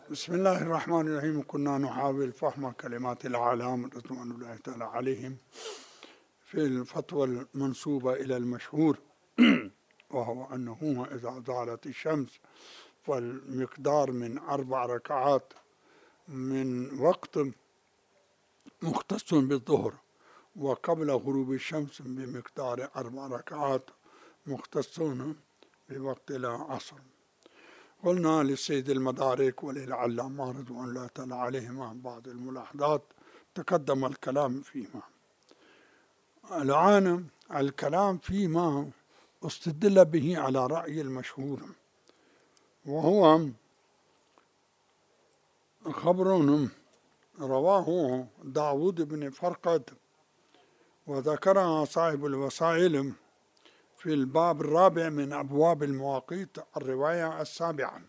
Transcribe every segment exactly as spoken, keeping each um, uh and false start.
بسم الله الرحمن الرحيم. كنا نحاول فهم كلمات الأعلام رضوان الله تعالى عليهم في الفتوى المنسوبة إلى المشهور، وهو أنه إذا زالت الشمس فالمقدار من أربع ركعات من وقت مختص بالظهر، وقبل غروب الشمس بمقدار أربع ركعات مختصون بوقت العصر. قلنا للسيد المدارك وللعلامة رضوان الله تعالى عليهما بعض الملاحظات تقدم الكلام فيما. الآن الكلام فيما استدل به على رأي المشهور، وهو خبر رواه داود بن فرقد وذكرها صاحب الوسائل في الباب الرابع من أبواب المواقيت، الرواية السابعة،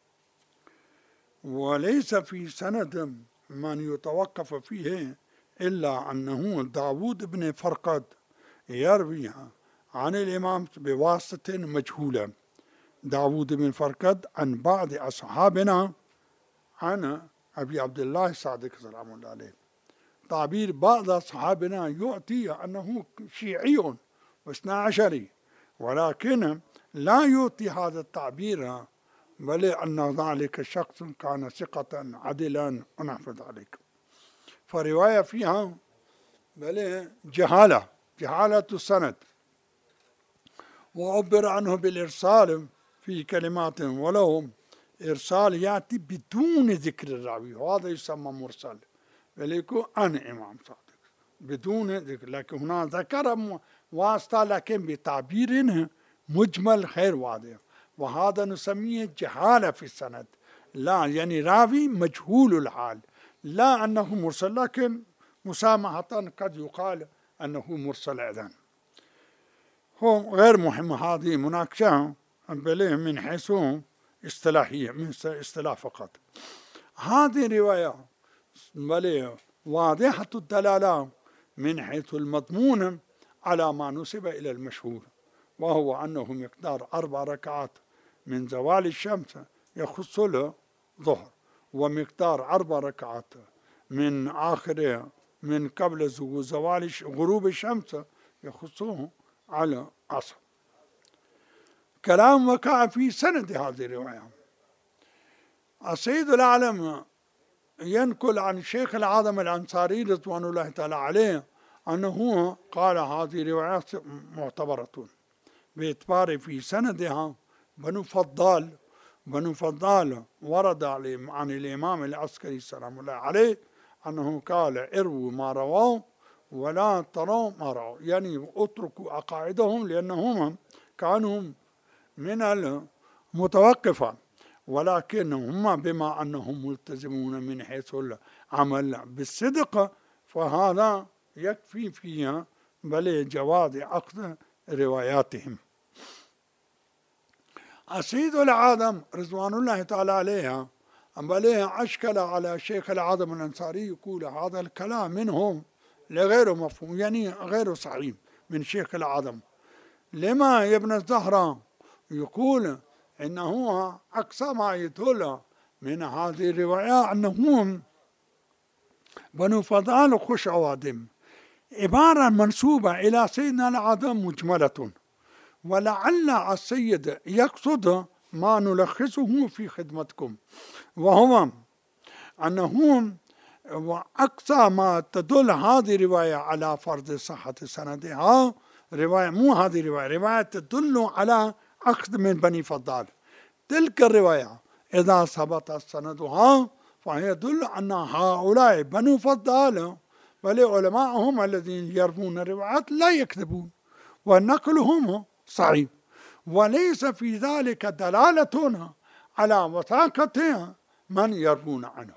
وليس في سند من يتوقف فيه إلا أنه داود بن فرقد يروي عن الإمام بواسطة مجهولة. داود بن فرقد عن بعض أصحابنا عن أبي عبد الله الصادق سلام الله عليه. تعبير بعض أصحابنا يؤتي أنه شيعي واثنى عشري، ولكن لا يؤتي هذا التعبير، بل أن ذلك الشخص كان ثقة عدلا ونحو ذلك. فرواية فيها بل جهالة جهالة السند، وعبر عنه بالإرسال في كلمات، ولو إرسال يأتي بدون ذكر الراوي، وهذا يسمى مرسل، وليكو عن إمام صادق بدون ذكر، لكن هنا ذكر واسطة لكن بتعبير مجمل غير واضح، وهذا نسميه جهالة في السند. لا يعني راوي مجهول الحال، لا أنه مرسل، لكن مسامحة قد يقال أنه مرسل أيضا. هو غير مهم هذه مناقشة بل من حيث اصطلاحية، من اصطلاح فقط. هذه رواية بل واضحة الدلالة من حيث المضمون على ما نسب إلى المشهور، وهو أنه مقدار أربع ركعات من زوال الشمس يخص له ظهر، ومقدار أربع ركعات من آخر من قبل زوال غروب الشمس يخصه على عصر. كلام وقع في سند هذه الرواية. السيد الأعلم ينقل عن الشيخ العظم الأنصاري رضوان الله تعالى عليه أنه قال هذه روايات معتبرة باعتبار في سندها بنو فضال. بنو فضال ورد عن الإمام العسكري سلام الله عليه أنه قال: اروا ما رواه ولا تروا ما رواه، يعني اتركوا عقائدهم لأنهم كانوا من المتوقفة، ولكن هم بما أنهم ملتزمون من حيث العمل بالصدق فهذا يكفي فيها بل جواز أخذ رواياتهم. السيد العظم رضوان الله تعالى عليها بل أشكل على شيخ العظم الأنصاري، يقول هذا الكلام منهم لغير مفهوم، يعني غير صحيح من شيخ العظم. لما يا ابن الزهراء يقول إنه أقصى ما يدل من هذه الرواية أنهم بنو فضال خش عوادم، عبارة منسوبة إلى سيدنا العظم مجملة، ولعل السيد يقصد ما نلخصه في خدمتكم، وهو أنهم وأقصى ما تدل هذه الرواية على فرض صحة سندها رواية، مو هذه الرواية، رواية تدل على أخذ من بني فضال. تلك الرواية إذا ثبت سندها فهي يدل أن هؤلاء بنو فضال بل علماءهم الذين يروون الروايات لا يكذبون، ونقلهم صحيح، وليس في ذلك دلالة على وثاقة من يروون عنه.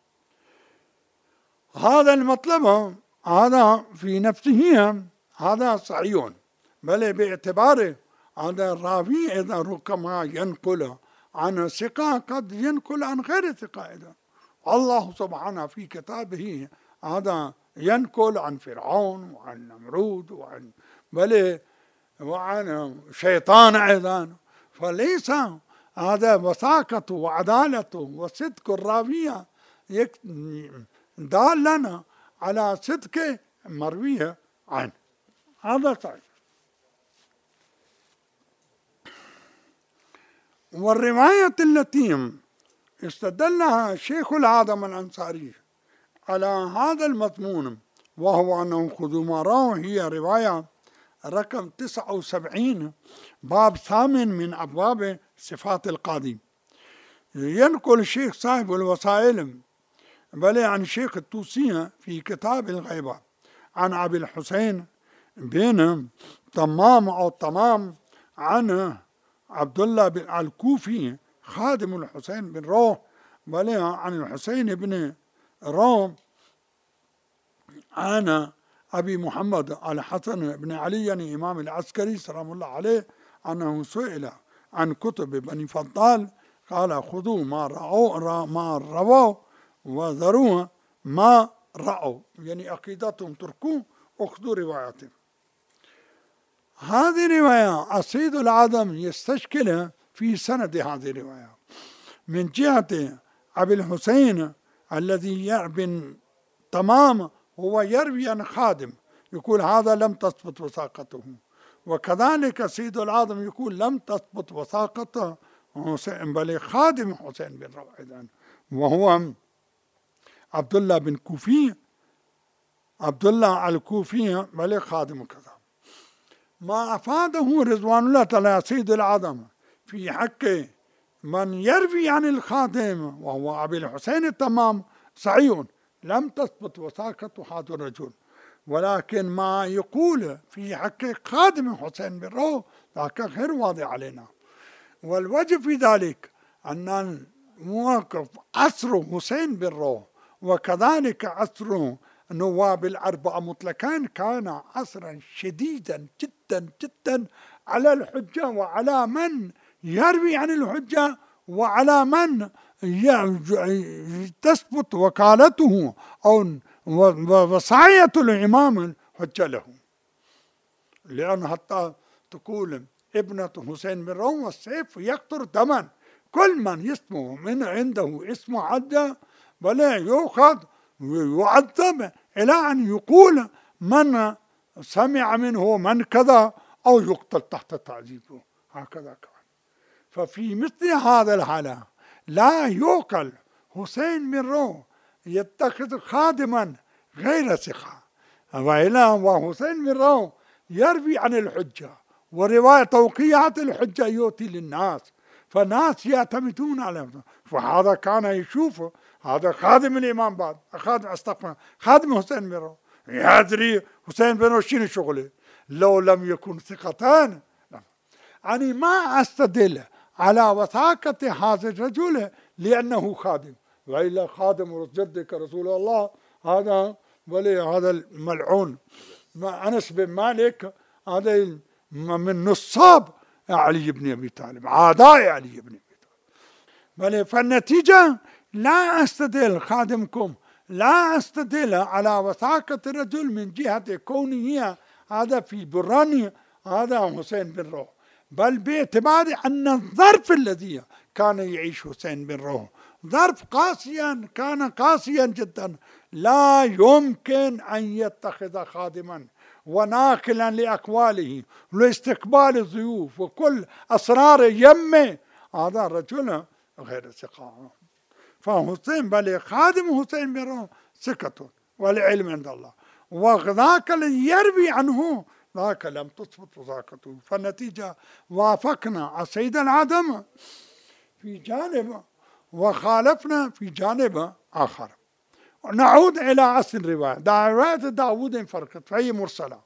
هذا المطلب هذا في نفسه هذا صحيح، بل باعتبار هذا الراوي إذا ربما ينقل عن ثقة قد ينقل عن غير ثقة أيضا. الله سبحانه في كتابه هذا ينقل عن فرعون وعن نمرود وعن بل وعن شيطان أيضا، فليس هذا وثاقته وعدالته وصدق الراوية دال لنا على صدق مروية عنه. هذا صحيح. والرواية التي استدلها شيخ العظم الأنصاري على هذا المضمون وهو أنه خذوا ما رواه هي رواية رقم تسعة وسبعين باب ثامن من أبواب صفات القاضي. ينقل الشيخ صاحب الوسائل بل عن شيخ الطوسي في كتاب الغيبة عن أبي الحسين بن تمام أو تمام عن عبد الله بن الكوفي خادم الحسين بن روح بل عن الحسين بن روح عن أبي محمد الحسن بن علي يعني إمام العسكري سلام الله عليه أنه سئل عن كتب بني فضال قال خذوا ما رأوا ما رووا وذروا ما رأوا، يعني عقيدتهم تركوا أخذوا رواياتهم. هذه الرواية السيد العظم يستشكلها في سند هذه الرواية من جهة أبي الحسين الذي بن تمام هو يروي عن خادم يقول هذا لم تثبت وثاقته، وكذلك سيد العظم يقول لم تثبت وثاقته حسين بل خادم حسين بن روح وهو عبد الله بن كوفي عبد الله الكوفي بل خادم كذا. ما أفاده رضوان الله تعالى سيد العظم في حق من يروي عن الخادم وهو أبي الحسين التمام صحيح لم تثبت وثاقة هذا الرجل، ولكن ما يقول في حق خادم حسين بن روح ذاك غير واضح علينا. والوجه في ذلك أن موقف عصر حسين بن روح وكذلك عصر نواب الأربعة مطلقا كان عصرا شديدا جدا جدا على الحجة وعلى من يروي عن الحجة وعلى من تثبت وكالته أو وصاية الإمام الحجة له، لأن حتى تقول ابنة حسين بن روح والسيف يقطر دما كل من اسمه من عنده اسم حجة ولا يؤخذ ويعذب إلى أن يقول من سمع منه من كذا أو يقتل تحت تعذيبه هكذا كان. ففي مثل هذا الحالة لا يوكل حسين بن روح يتخذ خادما غير ثقة، وإلا وحسين بن روح يروي عن الحجة ورواية توقيعات الحجة يؤتي للناس فالناس يعتمدون عليه، فهذا كان يشوف هذا خادم الإمام بعد خادم استغفر خادم حسين بن روح يدري حسين بن روح شنو شغله لو لم يكن ثقتان. يعني ما أستدل على وثاقة هذا الرجل لأنه خادم، وإلا خادم جدك رسول الله هذا ولي هذا الملعون أنس بن مالك هذا من نصاب علي بن أبي طالب عداء علي بن أبي طالب. فالنتيجة لا أستدل خادمكم لا أستدل على وثاقة الرجل من جهة كونه هذا في براني هذا حسين بن روح، بل باعتبار أن الظرف الذي كان يعيش حسين بن روح ظرف قاسيا كان قاسيا جدا لا يمكن أن يتخذ خادما وناقلا لأقواله لاستقبال الضيوف وكل أسرار يمه هذا الرجل غير ثقة. فحسين بل خادم حسين بن روح ثقة والعلم عند الله، وذاك الذي يروي عنه ذاك لم تثبت وثاقته. فالنتيجة وافقنا السيد العظم في جانب وخالفنا في جانب آخر. نعود إلى أصل الرواية. رواية داود انفرقت فهي مرسلة،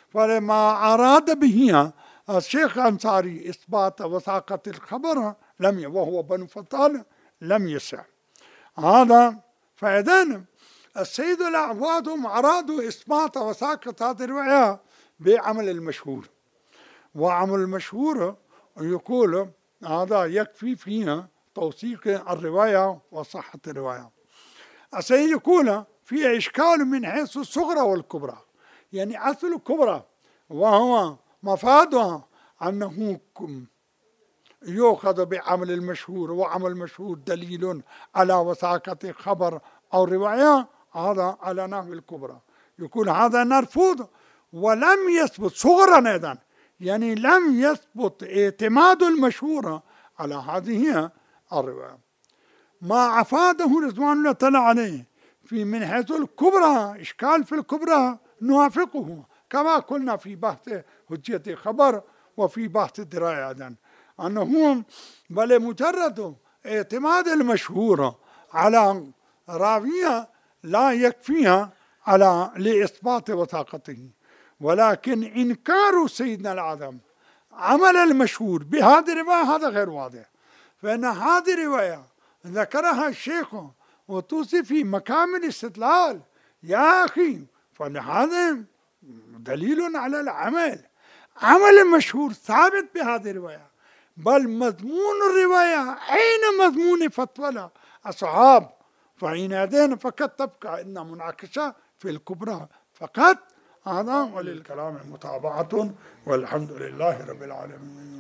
فلما أراد به الشيخ الأنصاري إثبات وثاقة الخبر لم وهو بنو فضال لم يسع هذا. فإذن السيد الأعوادهم أرادوا إثبات وثاقة هذه الرواية بعمل المشهور، وعمل المشهور يقول هذا يكفي فيها توثيق الرواية وصحة الرواية. السيد يقول في إشكال من حيث الصغرى والكبرى، يعني أصل الكبرى وهو مفادها أنه يؤخذ بعمل المشهور، وعمل المشهور دليل على وثاقة خبر أو رواية، هذا على نحو الكبرى. يقول هذا مرفوض ولم يثبت صغرا أيضا، يعني لم يثبت اعتماد المشهور على هذه الرواية. ما أفاده رضوان الله تعالى عليه في من حيث الكبرى، إشكال في الكبرى نوافقه كما قلنا في بحث حجية خبر وفي بحث الدراية أيضا، أنه بل مجرد اعتماد المشهور على راوية لا يكفيها على لإثبات وثاقته، ولكن إنكار سيدنا الأعظم عمل المشهور بهذه الرواية هذا غير واضح. فإن هذه الرواية ذكرها الشيخ وتوصي في مقام الاستدلال يا أخي، فهذا دليل على العمل. عمل المشهور ثابت بهذه الرواية، بل مضمون الرواية عين مضمون فتوى الأصحاب، فحينئذ فقد تبقى إن مناقشة في الكبرى فقط. هذا وللكلام متابعة، والحمد لله رب العالمين.